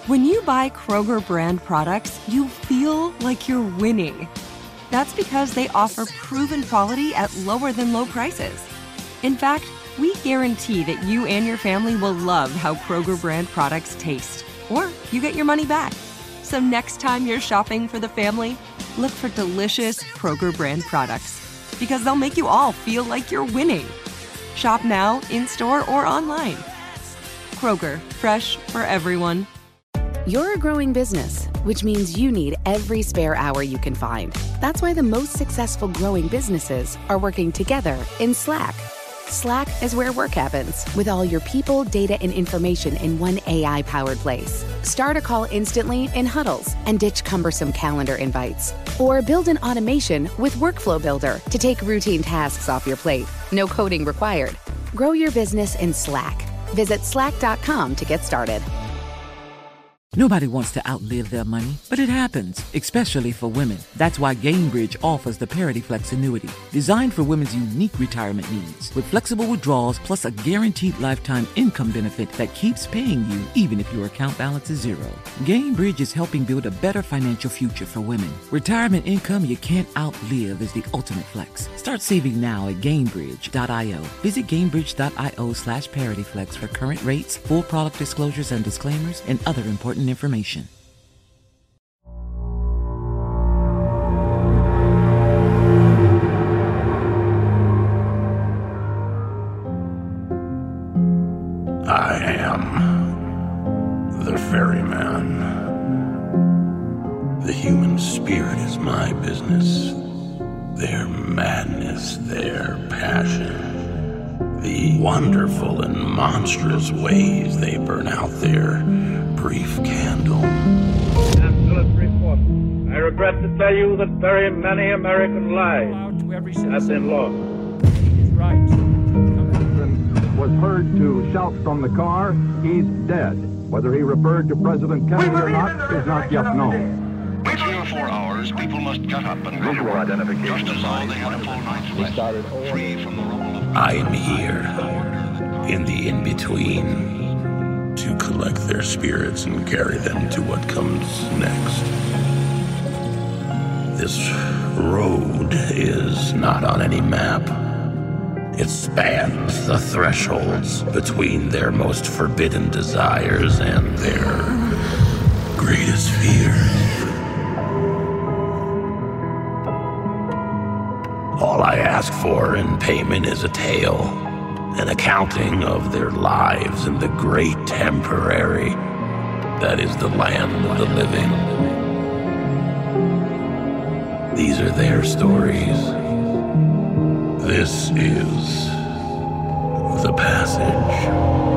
When you buy Kroger brand products, you feel like you're winning. That's because they offer proven quality at lower than low prices. In fact, we guarantee that you and your family will love how Kroger brand products taste, or you get your money back. So next time you're shopping for the family, look for delicious Kroger brand products, because they'll make you all feel like you're winning. Shop now, in-store, or online. Kroger, fresh for everyone. You're a growing business, which means you need every spare hour you can find. That's why the most successful growing businesses are working together in Slack. Slack is where work happens, with all your people, data, and information in one AI-powered place. Start a call instantly in huddles and ditch cumbersome calendar invites. Or build an automation with Workflow Builder to take routine tasks off your plate. No coding required. Grow your business in Slack. Visit slack.com to get started. Nobody wants to outlive their money, but it happens, especially for women. That's why Gainbridge offers the Parity Flex annuity, designed for women's unique retirement needs, with flexible withdrawals plus a guaranteed lifetime income benefit that keeps paying you even if your account balance is zero. Gainbridge is helping build a better financial future for women. Retirement income you can't outlive is the ultimate flex. Start saving now at Gainbridge.io. Visit Gainbridge.io/ParityFlex for current rates, full product disclosures and disclaimers, and other important information. I am the ferryman. The human spirit is my business. Their madness, their passion, the wonderful and monstrous ways they burn out their brief candle. Military report. I regret to tell you that very many American lives have been lost. Was heard to shout from the car, "He's dead." Whether he referred to President Kennedy or not is not yet known. In 3 or 4 hours, people must get up and go to work, just as though they had a full night's rest, free from the role of... I am here, in the in-between, to collect their spirits and carry them to what comes next. This road is not on any map. It spans the thresholds between their most forbidden desires and their greatest fears. All I ask for in payment is a tale, an accounting of their lives in the great temporary that is the land of the living. These are their stories. This is The Passage.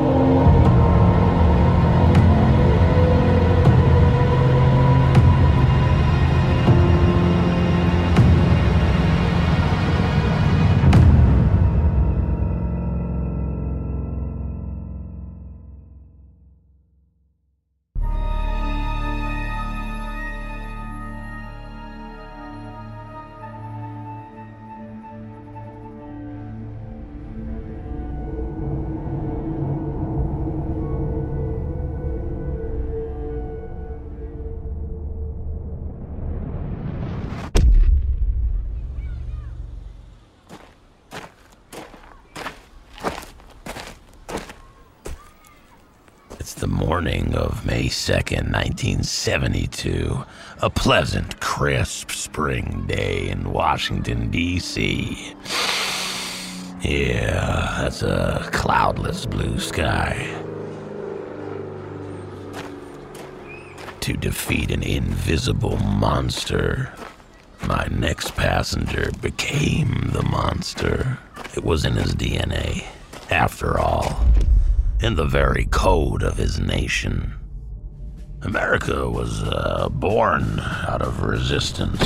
It's the morning of May 2nd, 1972. A pleasant, crisp spring day in Washington, D.C. Yeah, that's a cloudless blue sky. To defeat an invisible monster, my next passenger became the monster. It was in his DNA, after all. In the very code of his nation. America was born out of resistance.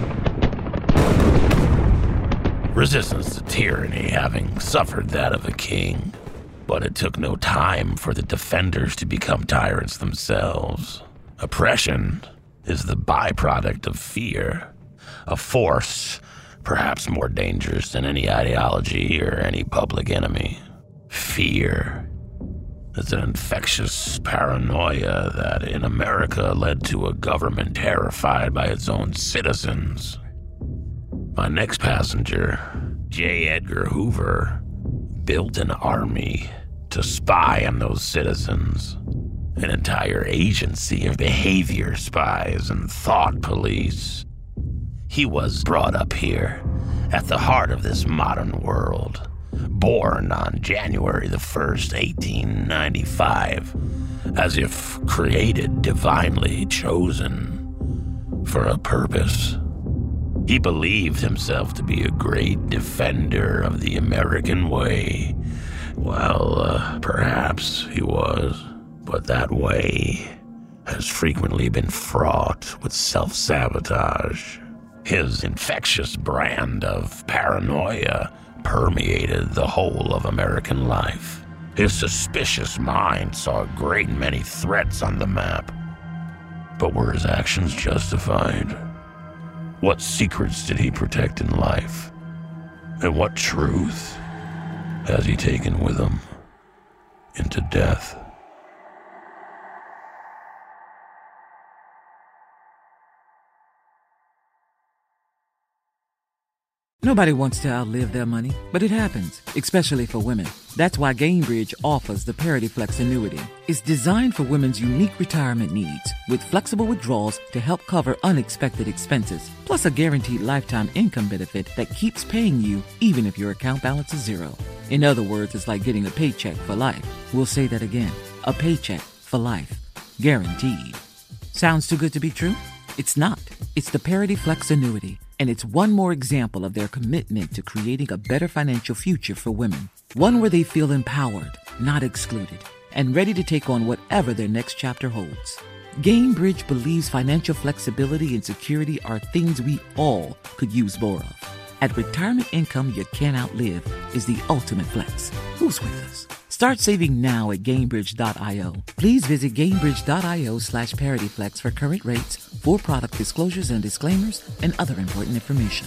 Resistance to tyranny, having suffered that of a king. But it took no time for the defenders to become tyrants themselves. Oppression is the byproduct of fear, a force perhaps more dangerous than any ideology or any public enemy. Fear. It's an infectious paranoia that in America led to a government terrified by its own citizens. My next passenger, J. Edgar Hoover, built an army to spy on those citizens. An entire agency of behavior spies and thought police. He was brought up here, at the heart of this modern world, born on January the 1st, 1895, as if created, divinely chosen for a purpose. He believed himself to be a great defender of the American way. Well, perhaps he was, but that way has frequently been fraught with self-sabotage. His infectious brand of paranoia permeated the whole of American life. His suspicious mind saw a great many threats on the map. But were his actions justified? What secrets did he protect in life? And what truth has he taken with him into death? Nobody wants to outlive their money, but it happens, especially for women. That's why Gainbridge offers the Parity Flex annuity. It's designed for women's unique retirement needs, with flexible withdrawals to help cover unexpected expenses, plus a guaranteed lifetime income benefit that keeps paying you even if your account balance is zero. In other words, it's like getting a paycheck for life. We'll say that again. A paycheck for life. Guaranteed. Sounds too good to be true? It's not. It's the Parity Flex annuity. And it's one more example of their commitment to creating a better financial future for women. One where they feel empowered, not excluded, and ready to take on whatever their next chapter holds. Gainbridge believes financial flexibility and security are things we all could use more of. At retirement income you can't outlive is the ultimate flex. Who's with us? Start saving now at Gainbridge.io. Please visit Gainbridge.io/ParityFlex for current rates, for product disclosures and disclaimers, and other important information.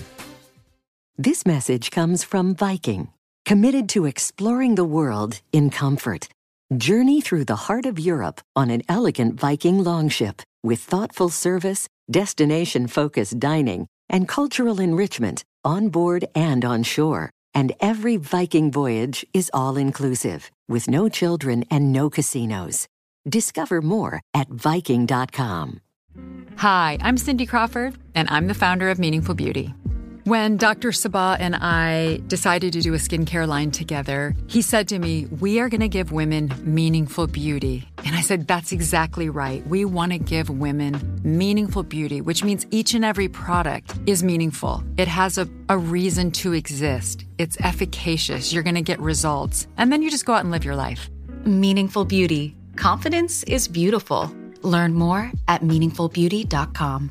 This message comes from Viking, committed to exploring the world in comfort. Journey through the heart of Europe on an elegant Viking longship with thoughtful service, destination-focused dining, and cultural enrichment on board and on shore. And every Viking voyage is all-inclusive, with no children and no casinos. Discover more at Viking.com. Hi, I'm Cindy Crawford, and I'm the founder of Meaningful Beauty. When Dr. Sabah and I decided to do a skincare line together, he said to me, we are going to give women meaningful beauty. And I said, that's exactly right. We want to give women meaningful beauty, which means each and every product is meaningful. It has a reason to exist. It's efficacious. You're going to get results. And then you just go out and live your life. Meaningful Beauty. Confidence is beautiful. Learn more at meaningfulbeauty.com.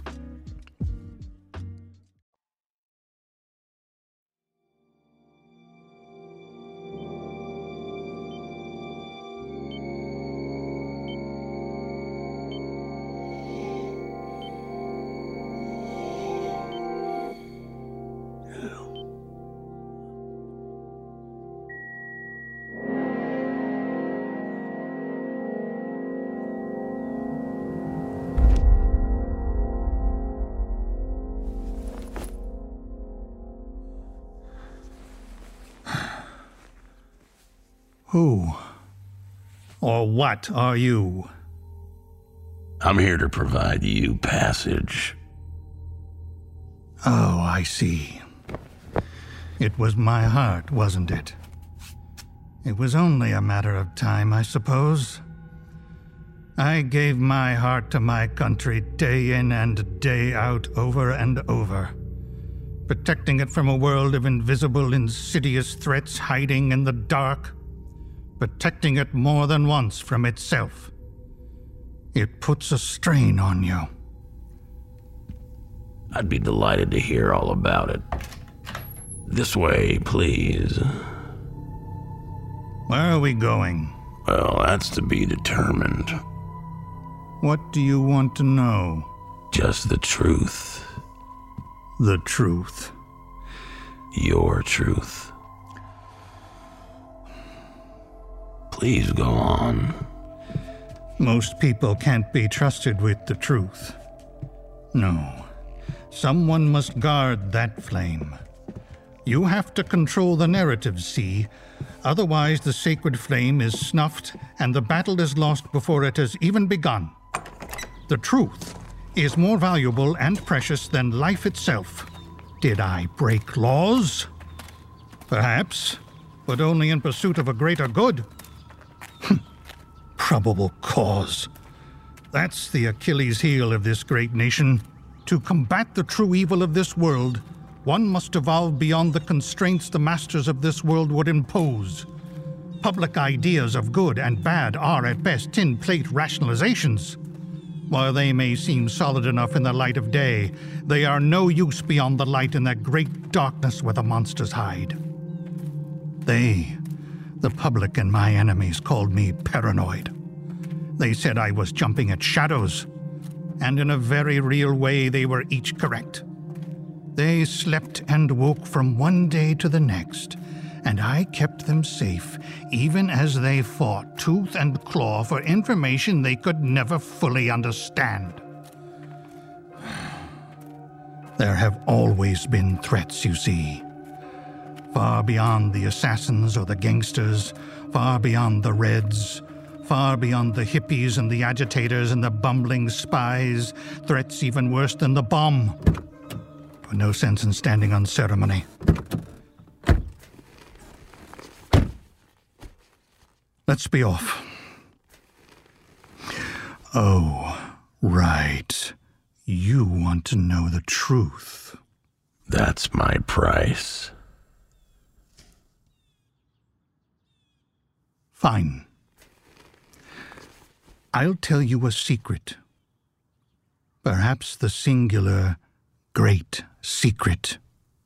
Who or what are you? I'm here to provide you passage. Oh, I see. It was my heart, wasn't it? It was only a matter of time, I suppose. I gave my heart to my country day in and day out, over and over, protecting it from a world of invisible, insidious threats hiding in the dark, protecting it more than once from itself. It puts a strain on you. I'd be delighted to hear all about it. This way, please. Where are we going? Well, that's to be determined. What do you want to know? Just the truth. The truth. Your truth. Please go on. Most people can't be trusted with the truth. No. Someone must guard that flame. You have to control the narrative, see? Otherwise, the sacred flame is snuffed and the battle is lost before it has even begun. The truth is more valuable and precious than life itself. Did I break laws? Perhaps, but only in pursuit of a greater good. Probable cause. That's the Achilles heel of this great nation. To combat the true evil of this world, one must evolve beyond the constraints the masters of this world would impose. Public ideas of good and bad are at best tin plate rationalizations. While they may seem solid enough in the light of day, they are no use beyond the light in that great darkness where the monsters hide. They, the public and my enemies, called me paranoid. They said I was jumping at shadows, and in a very real way they were each correct. They slept and woke from one day to the next, and I kept them safe, even as they fought tooth and claw for information they could never fully understand. There have always been threats, you see. Far beyond the assassins or the gangsters, far beyond the Reds, far beyond the hippies and the agitators and the bumbling spies, threats even worse than the bomb. But no sense in standing on ceremony. Let's be off. Oh, right. You want to know the truth. That's my price. Fine. I'll tell you a secret. Perhaps the singular, great secret.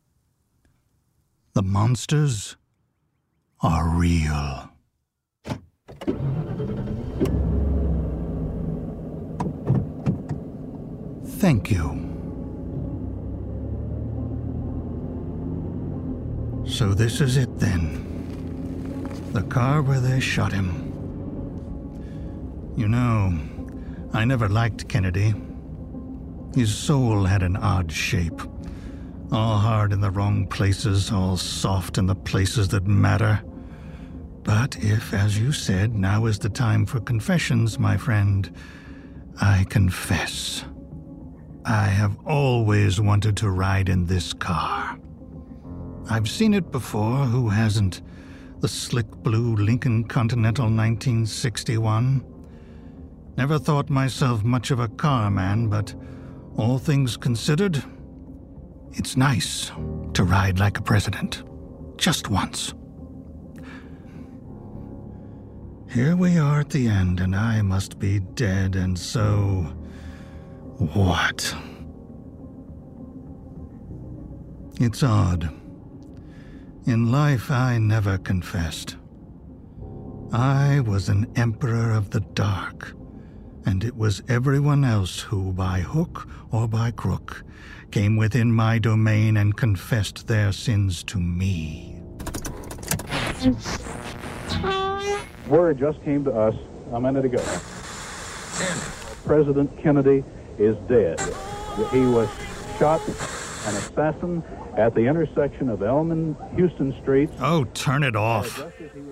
The monsters are real. Thank you. So this is it then. The car where they shot him. You know, I never liked Kennedy. His soul had an odd shape. All hard in the wrong places, all soft in the places that matter. But if, as you said, now is the time for confessions, my friend, I confess. I have always wanted to ride in this car. I've seen it before, who hasn't? The slick blue Lincoln Continental 1961. Never thought myself much of a car man, but all things considered, it's nice to ride like a president. Just once. Here we are at the end, and I must be dead, and so... what? It's odd. In life, I never confessed. I was an emperor of the dark, and it was everyone else who, by hook or by crook, came within my domain and confessed their sins to me. Word just came to us a minute ago. President Kennedy is dead. He was shot, an assassin, at the intersection of Elm and Houston Streets. Oh, turn it off.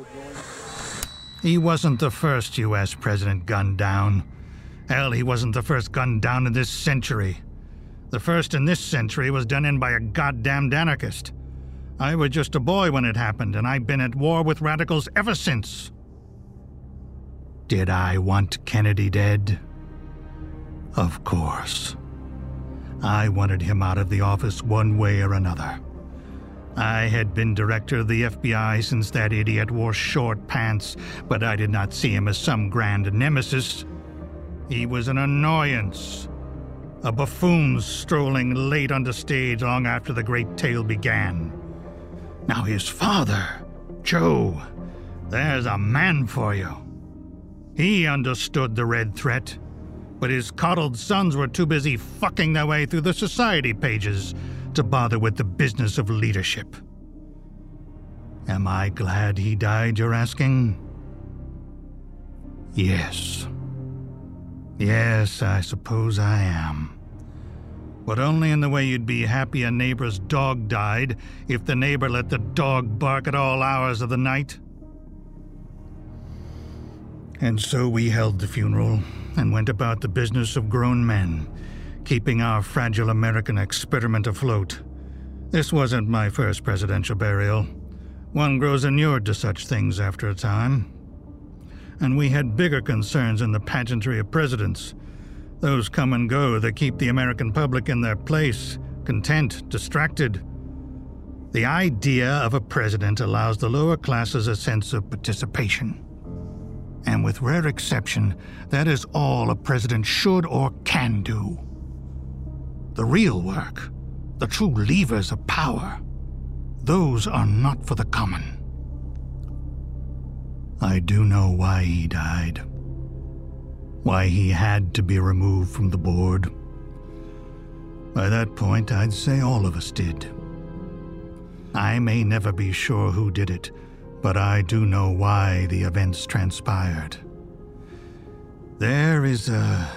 He wasn't the first U.S. president gunned down. Hell, he wasn't the first gunned down in this century. The first in this century was done in by a goddamned anarchist. I was just a boy when it happened, and I've been at war with radicals ever since. Did I want Kennedy dead? Of course. I wanted him out of the office one way or another. I had been director of the FBI since that idiot wore short pants, but I did not see him as some grand nemesis. He was an annoyance. A buffoon strolling late on the stage long after the great tale began. Now his father, Joe, there's a man for you. He understood the Red threat, but his coddled sons were too busy fucking their way through the society pages to bother with the business of leadership. Am I glad he died, you're asking? Yes. Yes, I suppose I am. But only in the way you'd be happy a neighbor's dog died if the neighbor let the dog bark at all hours of the night. And so we held the funeral and went about the business of grown men, keeping our fragile American experiment afloat. This wasn't my first presidential burial. One grows inured to such things after a time. And we had bigger concerns in the pageantry of presidents. Those come and go that keep the American public in their place, content, distracted. The idea of a president allows the lower classes a sense of participation. And with rare exception, that is all a president should or can do. The real work, the true levers of power, those are not for the common. I do know why he died. Why he had to be removed from the board. By that point, I'd say all of us did. I may never be sure who did it, but I do know why the events transpired. There is a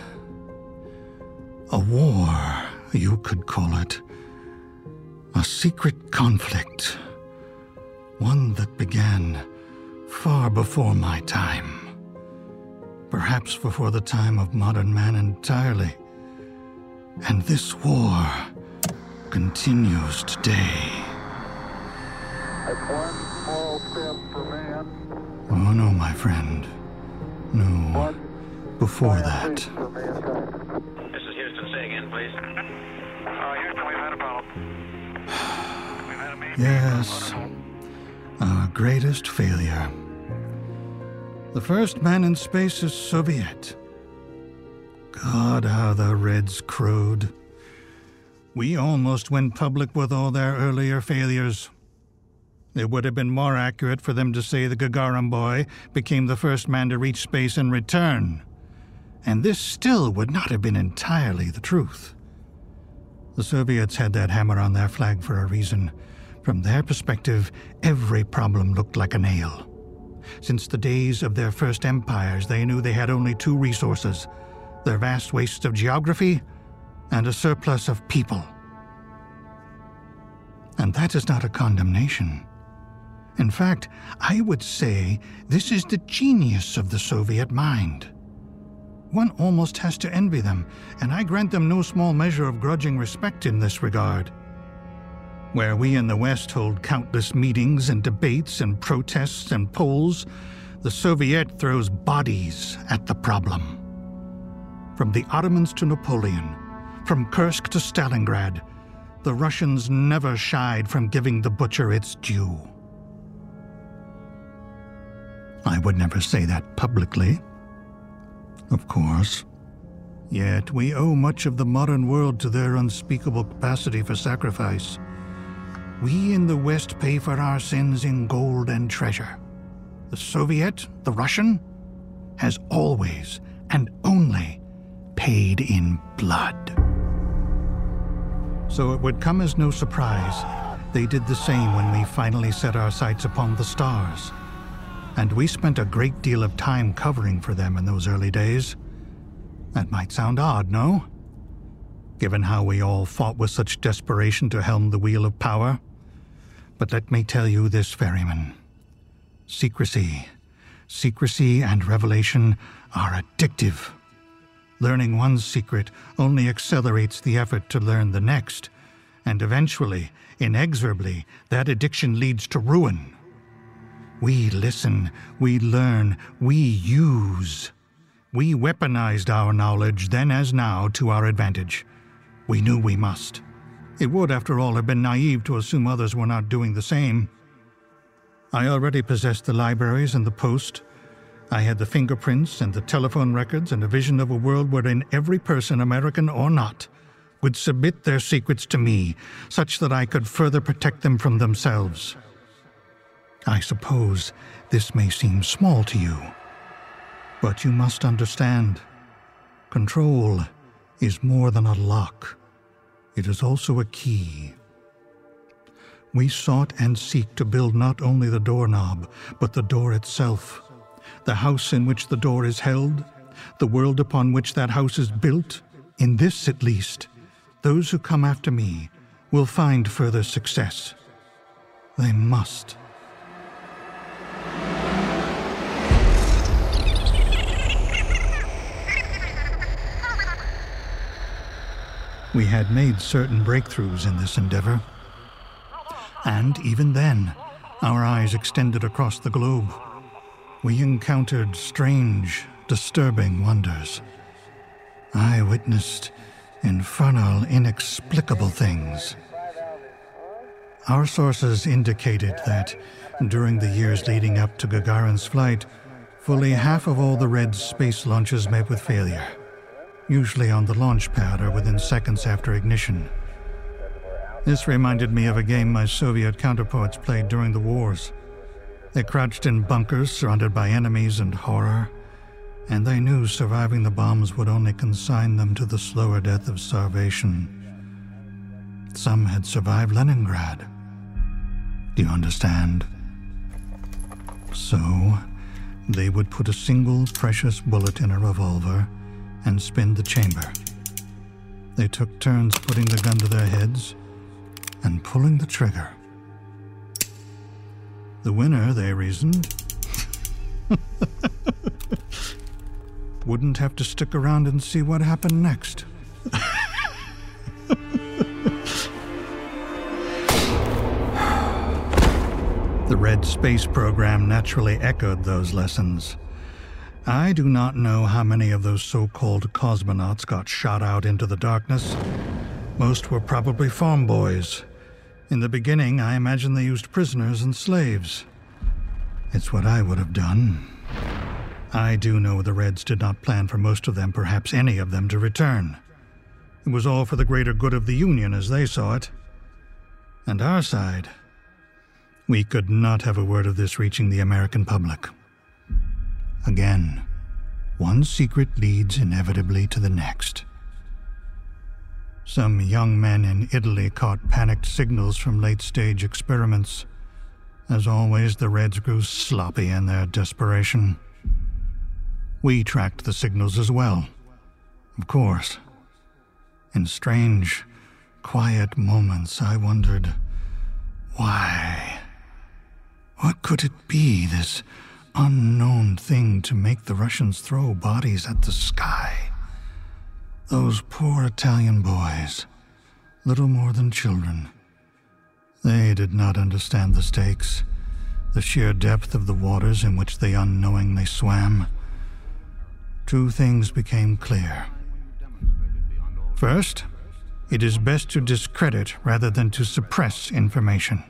war, you could call it. A secret conflict. One that began far before my time. Perhaps before the time of modern man entirely. And this war continues today. That's one small step for man. Oh no, my friend. No. Before that. This is Houston. Say again, please. Houston, we've had a problem. We've had a major Yes. Our greatest failure. The first man in space is Soviet. God, how the Reds crowed. We almost went public with all their earlier failures. It would have been more accurate for them to say the Gagarin boy became the first man to reach space and return. And this still would not have been entirely the truth. The Soviets had that hammer on their flag for a reason. From their perspective, every problem looked like a nail. Since the days of their first empires, they knew they had only two resources: their vast wastes of geography and a surplus of people. And that is not a condemnation. In fact, I would say this is the genius of the Soviet mind. One almost has to envy them, and I grant them no small measure of grudging respect in this regard. Where we in the West hold countless meetings and debates and protests and polls, the Soviet throws bodies at the problem. From the Ottomans to Napoleon, from Kursk to Stalingrad, the Russians never shied from giving the butcher its due. I would never say that publicly, of course. Yet we owe much of the modern world to their unspeakable capacity for sacrifice. We in the West pay for our sins in gold and treasure. The Soviet, the Russian, has always and only paid in blood. So it would come as no surprise they did the same when we finally set our sights upon the stars. And we spent a great deal of time covering for them in those early days. That might sound odd, no? Given how we all fought with such desperation to helm the wheel of power. But let me tell you this, ferryman. Secrecy and revelation are addictive. Learning one secret only accelerates the effort to learn the next, and eventually, inexorably, that addiction leads to ruin. We listen, we learn, we use. We weaponized our knowledge, then as now, to our advantage. We knew we must. It would, after all, have been naive to assume others were not doing the same. I already possessed the libraries and the post. I had the fingerprints and the telephone records and a vision of a world wherein every person, American or not, would submit their secrets to me, such that I could further protect them from themselves. I suppose this may seem small to you, but you must understand, control is more than a lock. It is also a key. We sought and seek to build not only the doorknob, but the door itself. the house in which the door is held, the world upon which that house is built, in this at least, those who come after me will find further success. They must. We had made certain breakthroughs in this endeavor. And even then, our eyes extended across the globe. We encountered strange, disturbing wonders. I witnessed infernal, inexplicable things. Our sources indicated that during the years leading up to Gagarin's flight, fully half of all the Red's space launches met with failure, usually on the launch pad or within seconds after ignition. This reminded me of a game my Soviet counterparts played during the wars. They crouched in bunkers surrounded by enemies and horror, and they knew surviving the bombs would only consign them to the slower death of starvation. Some had survived Leningrad. Do you understand? So, they would put a single precious bullet in a revolver and spin the chamber. They took turns putting the gun to their heads and pulling the trigger. The winner, they reasoned, wouldn't have to stick around and see what happened next. The Red Space Program naturally echoed those lessons. I do not know how many of those so-called cosmonauts got shot out into the darkness. Most were probably farm boys. In the beginning, I imagine they used prisoners and slaves. It's what I would have done. I do know the Reds did not plan for most of them, perhaps any of them, to return. It was all for the greater good of the Union as they saw it. And our side, we could not have a word of this reaching the American public. Again, one secret leads inevitably to the next. Some young men in Italy caught panicked signals from late-stage experiments. As always, the Reds grew sloppy in their desperation. We tracked the signals as well, of course. In strange, quiet moments, I wondered, why? What could it be, this unknown thing to make the Russians throw bodies at the sky? Those poor Italian boys, little more than children. They did not understand the stakes, the sheer depth of the waters in which they unknowingly swam. Two things became clear. First, it is best to discredit rather than to suppress information.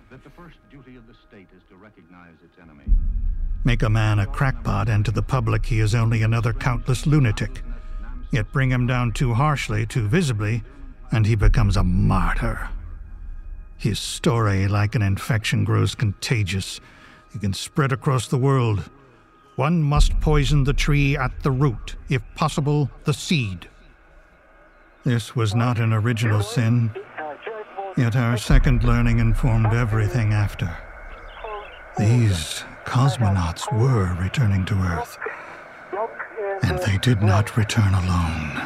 Make a man a crackpot, and to the public he is only another countless lunatic. Yet bring him down too harshly, too visibly, and he becomes a martyr. His story, like an infection, grows contagious. It can spread across the world. One must poison the tree at the root, if possible, the seed. This was not an original sin, yet our second learning informed everything after. These cosmonauts were returning to Earth, and they did not return alone.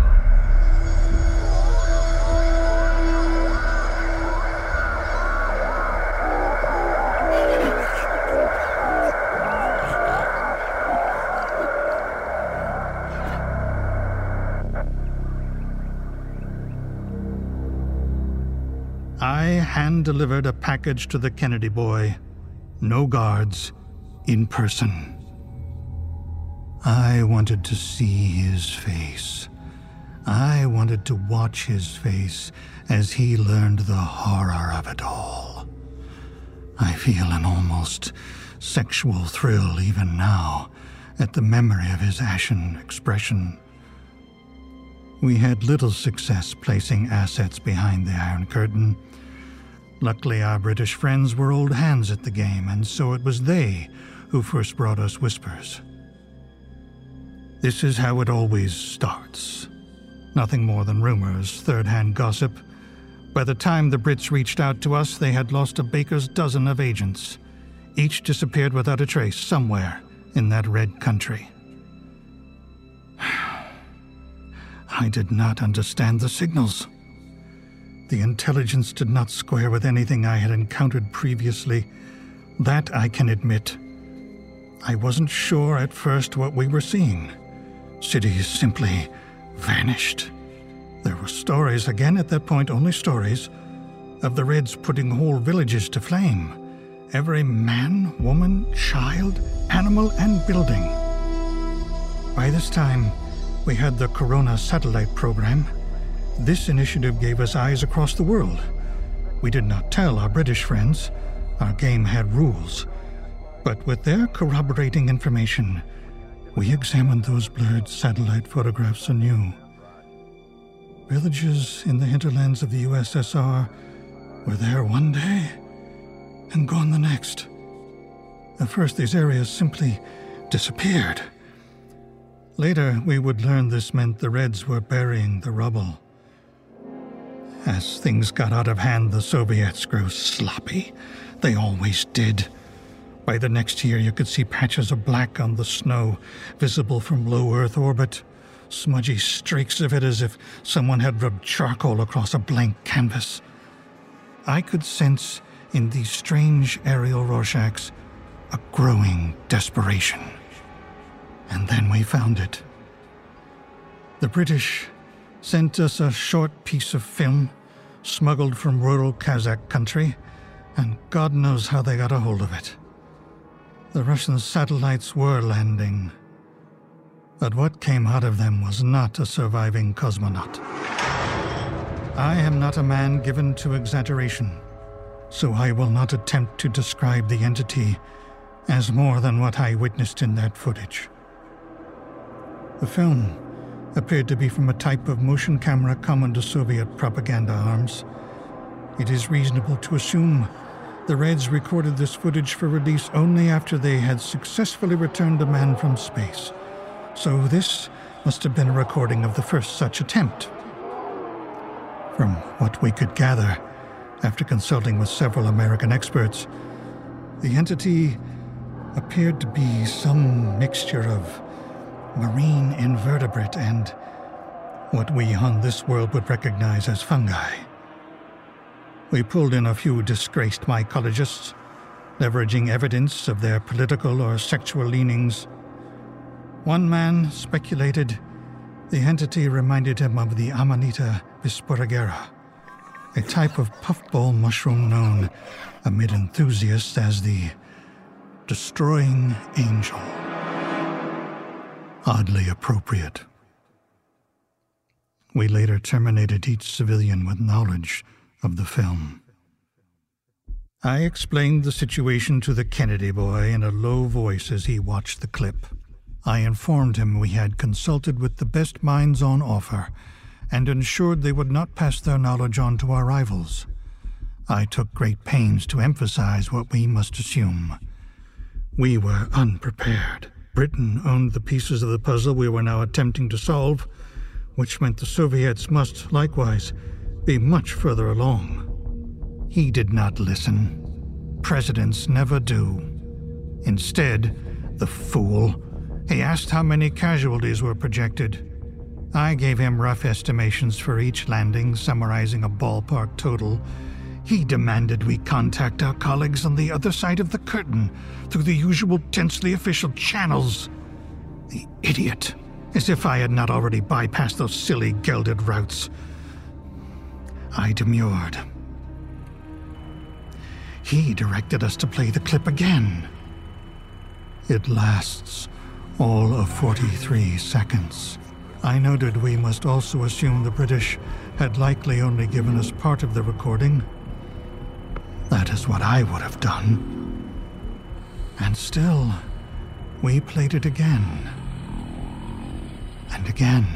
I hand-delivered a package to the Kennedy boy. No guards, in person. I wanted to see his face. I wanted to watch his face as he learned the horror of it all. I feel an almost sexual thrill even now at the memory of his ashen expression. We had little success placing assets behind the Iron Curtain. Luckily, our British friends were old hands at the game, and so it was they who first brought us whispers. This is how it always starts. Nothing more than rumors, third-hand gossip. By the time the Brits reached out to us, they had lost a baker's dozen of agents. Each disappeared without a trace somewhere, in that red country. I did not understand the signals. The intelligence did not square with anything I had encountered previously. That I can admit. I wasn't sure at first what we were seeing. Cities simply vanished. There were stories, again at that point only stories, of the Reds putting whole villages to flame. Every man, woman, child, animal, and building. By this time, we had the Corona satellite program. This initiative gave us eyes across the world. We did not tell our British friends. Our game had rules. But with their corroborating information, we examined those blurred satellite photographs anew. Villages in the hinterlands of the USSR were there one day and gone the next. At first, these areas simply disappeared. Later, we would learn this meant the Reds were burying the rubble. As things got out of hand, the Soviets grew sloppy. They always did. By the next year, you could see patches of black on the snow, visible from low Earth orbit, smudgy streaks of it as if someone had rubbed charcoal across a blank canvas. I could sense in these strange aerial Rorschachs a growing desperation. And then we found it. The British sent us a short piece of film smuggled from rural Kazakh country, and God knows how they got a hold of it. The Russian satellites were landing, but what came out of them was not a surviving cosmonaut. I am not a man given to exaggeration, so I will not attempt to describe the entity as more than what I witnessed in that footage. The film appeared to be from a type of motion camera common to Soviet propaganda arms. It is reasonable to assume the Reds recorded this footage for release only after they had successfully returned a man from space. So this must have been a recording of the first such attempt. From what we could gather, after consulting with several American experts, the entity appeared to be some mixture of marine invertebrate and what we on this world would recognize as fungi. We pulled in a few disgraced mycologists, leveraging evidence of their political or sexual leanings. One man speculated the entity reminded him of the Amanita bisporigera, a type of puffball mushroom known amid enthusiasts as the destroying angel. Oddly appropriate. We later terminated each civilian with knowledge of the film. I explained the situation to the Kennedy boy in a low voice as he watched the clip. I informed him we had consulted with the best minds on offer and ensured they would not pass their knowledge on to our rivals. I took great pains to emphasize what we must assume. We were unprepared. Britain owned the pieces of the puzzle we were now attempting to solve, which meant the Soviets must, likewise, be much further along. He did not listen. Presidents never do. Instead, the fool, he asked how many casualties were projected. I gave him rough estimations for each landing, summarizing a ballpark total. He demanded we contact our colleagues on the other side of the curtain through the usual tensely official channels. The idiot. As if I had not already bypassed those silly gelded routes. I demurred. He directed us to play the clip again. It lasts all of 43 seconds. I noted we must also assume the British had likely only given us part of the recording. That is what I would have done. And still, we played it again. And again.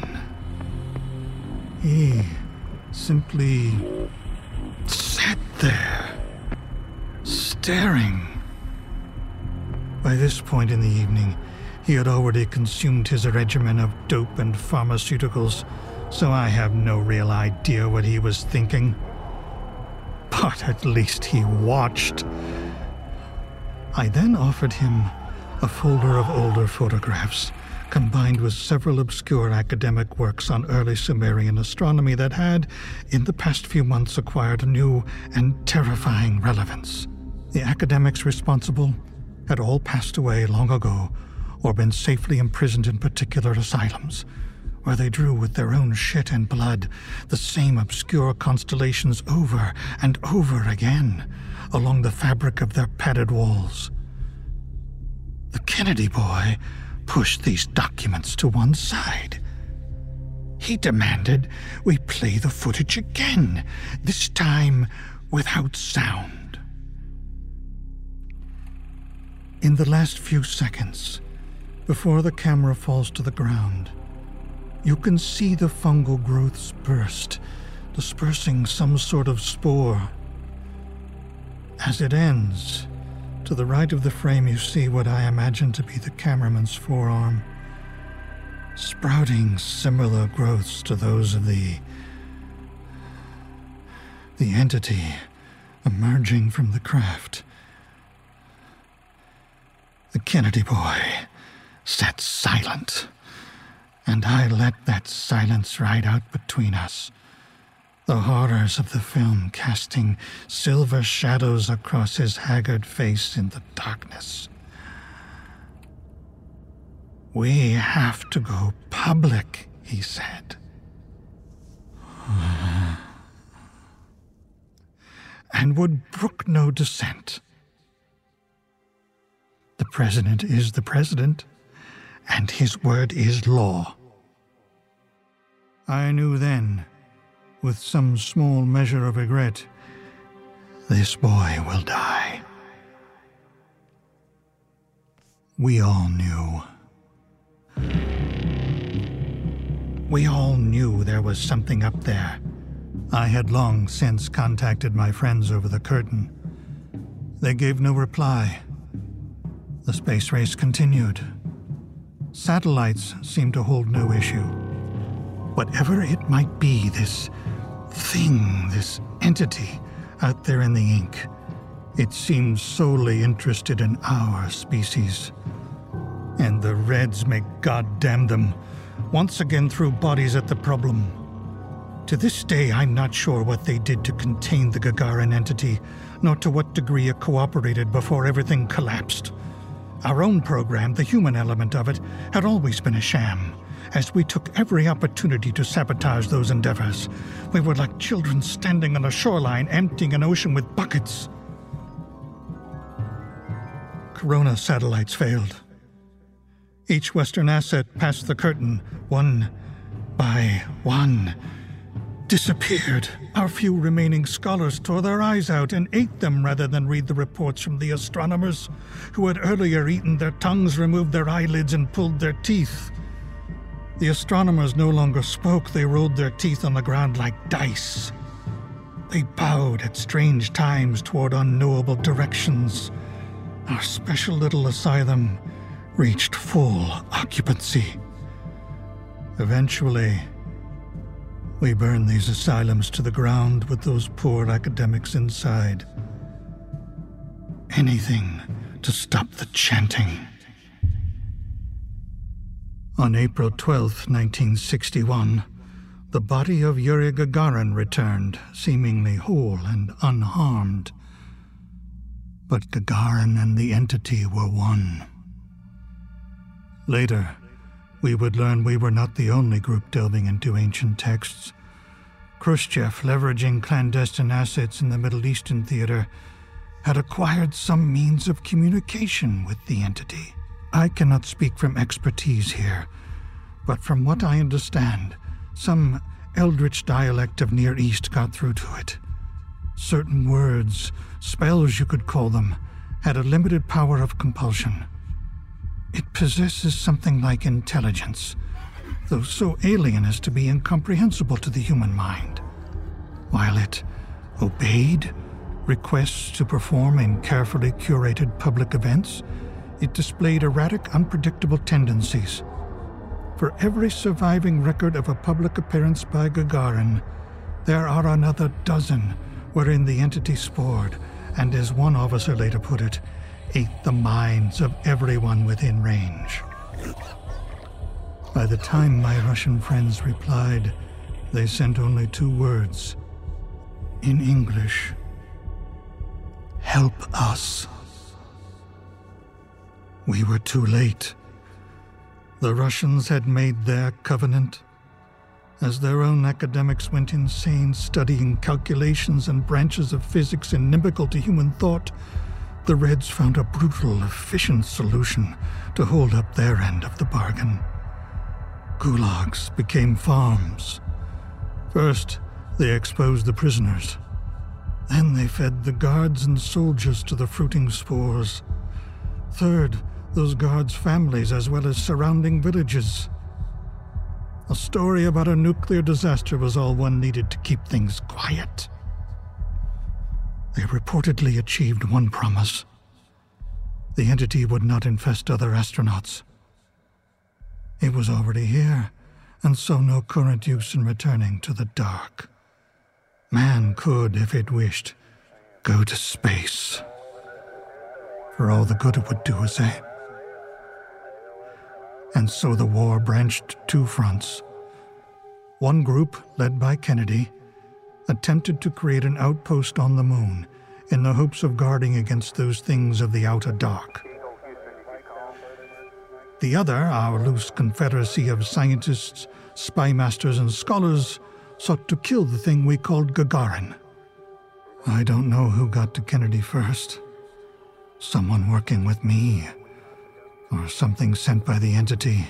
He simply sat there, staring. By this point in the evening, he had already consumed his regimen of dope and pharmaceuticals, so I have no real idea what he was thinking. But at least he watched. I then offered him a folder of older photographs, combined with several obscure academic works on early Sumerian astronomy that had, in the past few months, acquired a new and terrifying relevance. The academics responsible had all passed away long ago or been safely imprisoned in particular asylums, where they drew with their own shit and blood the same obscure constellations over and over again along the fabric of their padded walls. The Kennedy boy pushed these documents to one side. He demanded we play the footage again, this time without sound. In the last few seconds, before the camera falls to the ground, you can see the fungal growths burst, dispersing some sort of spore. As it ends, to the right of the frame you see what I imagine to be the cameraman's forearm, sprouting similar growths to those of the entity emerging from the craft. The Kennedy boy sat silent, and I let that silence ride out between us, the horrors of the film casting silver shadows across his haggard face in the darkness. "We have to go public," he said. And would brook no dissent. The president is the president, and his word is law. I knew then, with some small measure of regret, this boy will die. We all knew. We all knew there was something up there. I had long since contacted my friends over the curtain. They gave no reply. The space race continued. Satellites seemed to hold no issue. Whatever it might be, this thing, this entity out there in the ink, it seemed solely interested in our species. And the Reds, may God damn them, once again threw bodies at the problem. To this day, I'm not sure what they did to contain the Gagarin entity, nor to what degree it cooperated before everything collapsed. Our own program, the human element of it, had always been a sham, as we took every opportunity to sabotage those endeavors. We were like children standing on a shoreline emptying an ocean with buckets. Corona satellites failed. Each Western asset passed the curtain, one by one, disappeared. Our few remaining scholars tore their eyes out and ate them rather than read the reports from the astronomers, who had earlier eaten their tongues, removed their eyelids, and pulled their teeth. The astronomers no longer spoke. They rolled their teeth on the ground like dice. They bowed at strange times toward unknowable directions. Our special little asylum reached full occupancy. Eventually, we burned these asylums to the ground with those poor academics inside. Anything to stop the chanting. On April 12, 1961, the body of Yuri Gagarin returned, seemingly whole and unharmed. But Gagarin and the entity were one. Later, we would learn we were not the only group delving into ancient texts. Khrushchev, leveraging clandestine assets in the Middle Eastern theater, had acquired some means of communication with the entity. I cannot speak from expertise here, but from what I understand, some eldritch dialect of Near East got through to it. Certain words, spells you could call them, had a limited power of compulsion. It possesses something like intelligence, though so alien as to be incomprehensible to the human mind. While it obeyed requests to perform in carefully curated public events, it displayed erratic, unpredictable tendencies. For every surviving record of a public appearance by Gagarin, there are another dozen wherein the entity spored, and as one officer later put it, ate the minds of everyone within range. By the time my Russian friends replied, they sent only 2 words. In English, "Help us." We were too late. The Russians had made their covenant. As their own academics went insane studying calculations and branches of physics inimical to human thought, the Reds found a brutal, efficient solution to hold up their end of the bargain. Gulags became farms. First, they exposed the prisoners. Then they fed the guards and soldiers to the fruiting spores. Third, those guards' families as well as surrounding villages. A story about a nuclear disaster was all one needed to keep things quiet. They reportedly achieved one promise. The entity would not infest other astronauts. It was already here, and saw no current use in returning to the dark. Man could, if it wished, go to space. For all the good it would do, as eh? And so the war branched 2 fronts. One group, led by Kennedy, attempted to create an outpost on the moon in the hopes of guarding against those things of the outer dark. The other, our loose confederacy of scientists, spy masters, and scholars, sought to kill the thing we called Gagarin. I don't know who got to Kennedy first. Someone working with me, or something sent by the entity.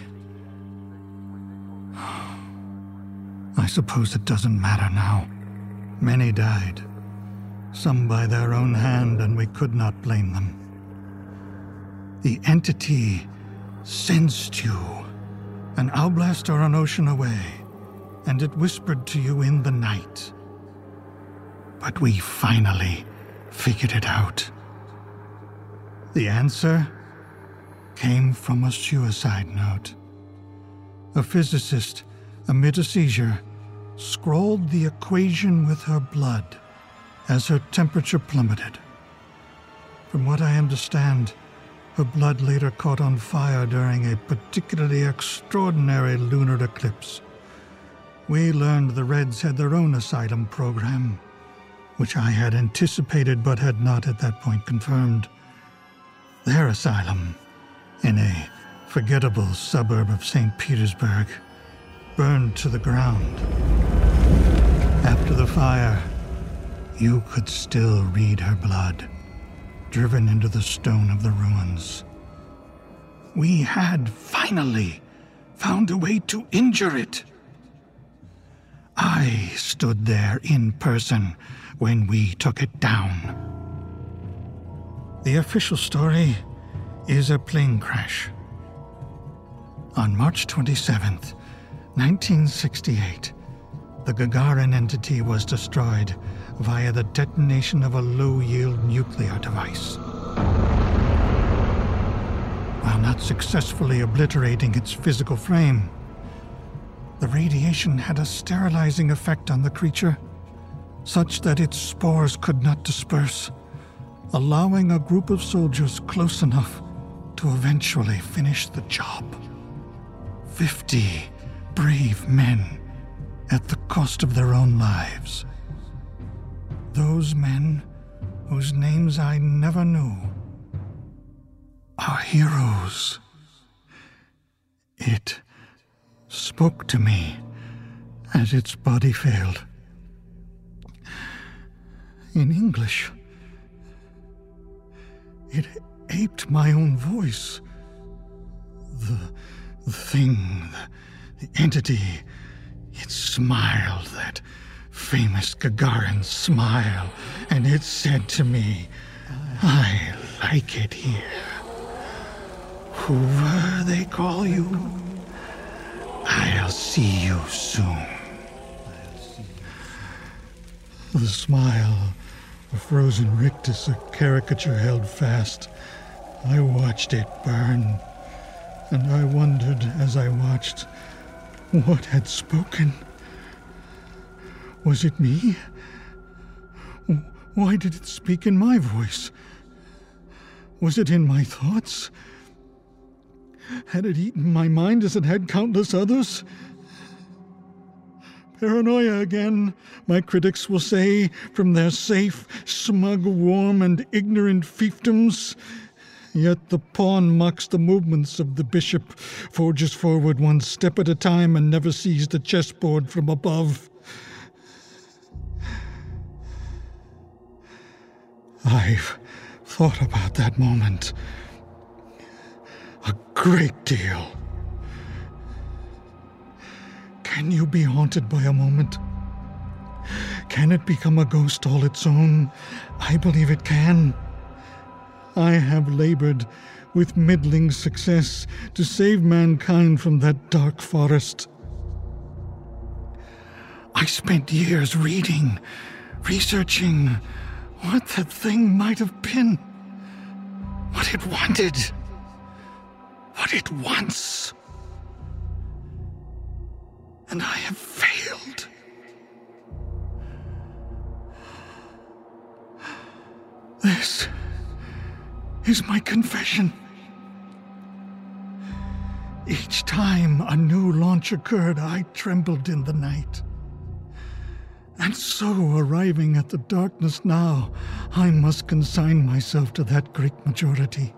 I suppose it doesn't matter now. Many died, some by their own hand, and we could not blame them. The entity sensed you, an oblast or an ocean away, and it whispered to you in the night. But we finally figured it out. The answer came from a suicide note. A physicist, amid a seizure, scrawled the equation with her blood as her temperature plummeted. From what I understand, her blood later caught on fire during a particularly extraordinary lunar eclipse. We learned the Reds had their own asylum program, which I had anticipated but had not at that point confirmed. Their asylum, in a forgettable suburb of St. Petersburg, burned to the ground. After the fire, you could still read her blood, driven into the stone of the ruins. We had finally found a way to injure it. I stood there in person when we took it down. The official story is a plane crash. On March 27th, 1968, the Gagarin entity was destroyed via the detonation of a low-yield nuclear device. While not successfully obliterating its physical frame, the radiation had a sterilizing effect on the creature, such that its spores could not disperse, allowing a group of soldiers close enough to eventually finish the job. 50 brave men at the cost of their own lives. Those men, whose names I never knew, are heroes. It spoke to me as its body failed. In English, it aped my own voice. The thing, the entity, it smiled, that famous Gagarin smile, and it said to me, "I like it here. Whoever they call you, I'll see you soon." The smile, a frozen rictus, a caricature held fast. I watched it burn, and I wondered as I watched what had spoken. Was it me? Why did it speak in my voice? Was it in my thoughts? Had it eaten my mind as it had countless others? Paranoia again, my critics will say, from their safe, smug, warm, and ignorant fiefdoms. Yet the pawn mocks the movements of the bishop, forges forward one step at a time and never sees the chessboard from above. I've thought about that moment a great deal. Can you be haunted by a moment? Can it become a ghost all its own? I believe it can. I have labored with middling success to save mankind from that dark forest. I spent years reading, researching what that thing might have been, what it wanted, what it wants. And I have failed. This is my confession. Each time a new launch occurred, I trembled in the night. And so, arriving at the darkness now, I must consign myself to that great majority.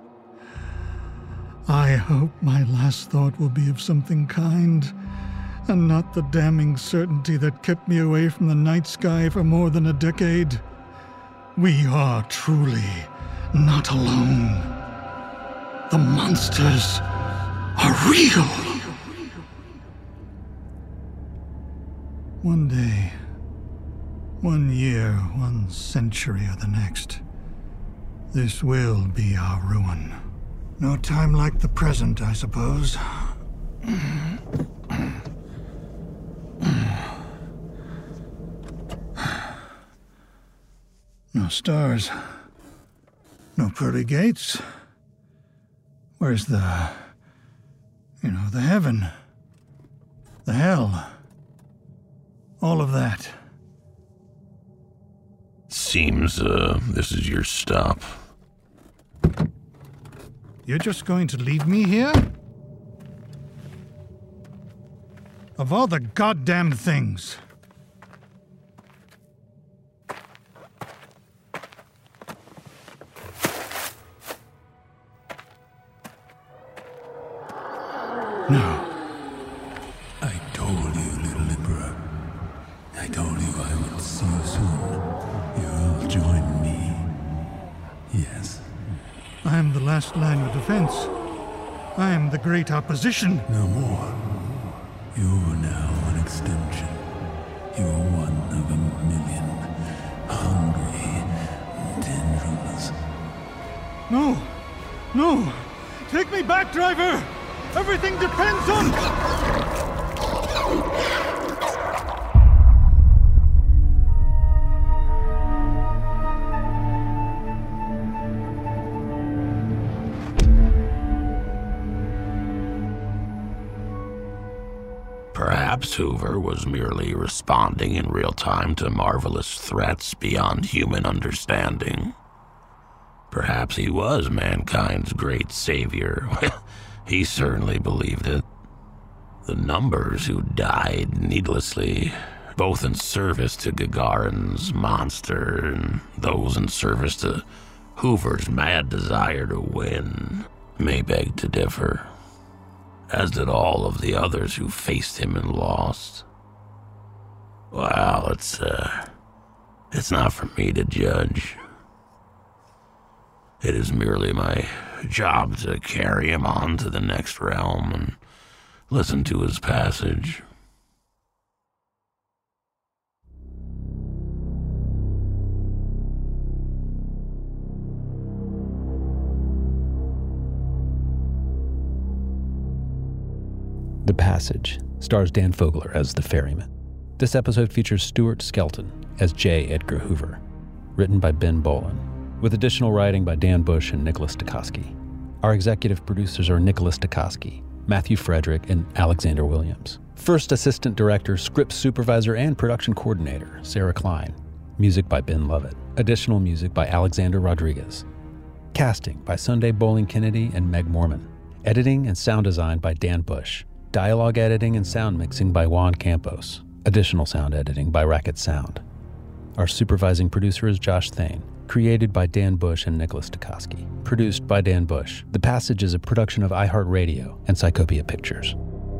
I hope my last thought will be of something kind, and not the damning certainty that kept me away from the night sky for more than a decade. We are truly not alone. The monsters are real. One day, 1 year, 1 century, or the next, this will be our ruin. No time like the present, I suppose. No stars. No pearly gates. Where's the heaven? The hell? All of that. Seems, this is your stop. You're just going to leave me here? Of all the goddamn things. No. I told you, little Emperor. I told you I would see you soon. You'll join me. Yes. I am the last line of defense. I am the great opposition. No more. You're now an extension. You're one of a million hungry tendrils. No! No! Take me back, driver! Everything depends on... Perhaps Hoover was merely responding in real time to marvelous threats beyond human understanding. Perhaps he was mankind's great savior. He certainly believed it. The numbers who died needlessly, both in service to Gagarin's monster and those in service to Hoover's mad desire to win, may beg to differ, as did all of the others who faced him and lost. Well, it's not for me to judge. It is merely my job to carry him on to the next realm and listen to his passage. The Passage stars Dan Fogler as the ferryman. This episode features Stuart Skelton as J. Edgar Hoover, written by Ben Bolin, with additional writing by Dan Bush and Nicholas Dukowski. Our executive producers are Nicholas Dukowski, Matthew Frederick, and Alexander Williams. First assistant director, script supervisor, and production coordinator, Sarah Klein. Music by Ben Lovett. Additional music by Alexander Rodriguez. Casting by Sunday Bowling Kennedy and Meg Morman. Editing and sound design by Dan Bush. Dialogue editing and sound mixing by Juan Campos. Additional sound editing by Racket Sound. Our supervising producer is Josh Thane. Created by Dan Bush and Nicholas Dukoski. Produced by Dan Bush. The Passage is a production of iHeartRadio and Psychopia Pictures.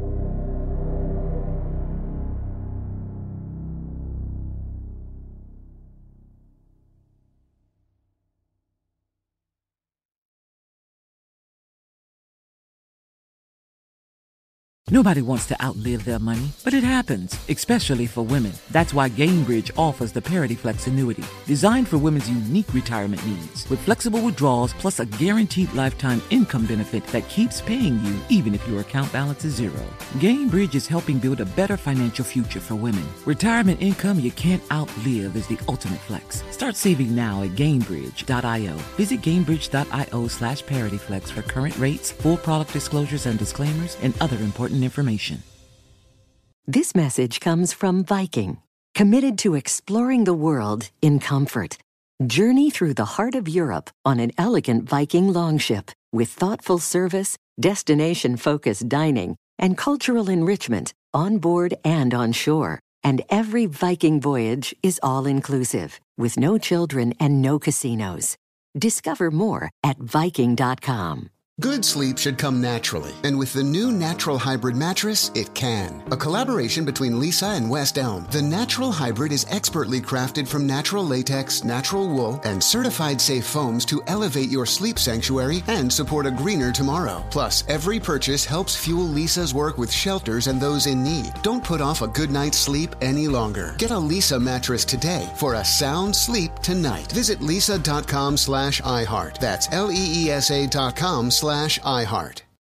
Nobody wants to outlive their money, but it happens, especially for women. That's why Gainbridge offers the Parity Flex annuity, designed for women's unique retirement needs, with flexible withdrawals plus a guaranteed lifetime income benefit that keeps paying you even if your account balance is zero. Gainbridge is helping build a better financial future for women. Retirement income you can't outlive is the ultimate flex. Start saving now at Gainbridge.io. Visit Gainbridge.io/ParityFlex for current rates, full product disclosures and disclaimers, and other important information. This message comes from Viking, committed to exploring the world in comfort. Journey through the heart of Europe on an elegant Viking longship with thoughtful service, destination-focused dining, and cultural enrichment on board and on shore. And every Viking voyage is all-inclusive, with no children and no casinos. Discover more at Viking.com. Good sleep should come naturally, and with the new Natural Hybrid mattress, it can. A collaboration between Lisa and West Elm, the Natural Hybrid is expertly crafted from natural latex, natural wool, and certified safe foams to elevate your sleep sanctuary and support a greener tomorrow. Plus, every purchase helps fuel Lisa's work with shelters and those in need. Don't put off a good night's sleep any longer. Get a Lisa mattress today for a sound sleep tonight. Visit lisa.com/iHeart. That's LEESA.com/iHeart.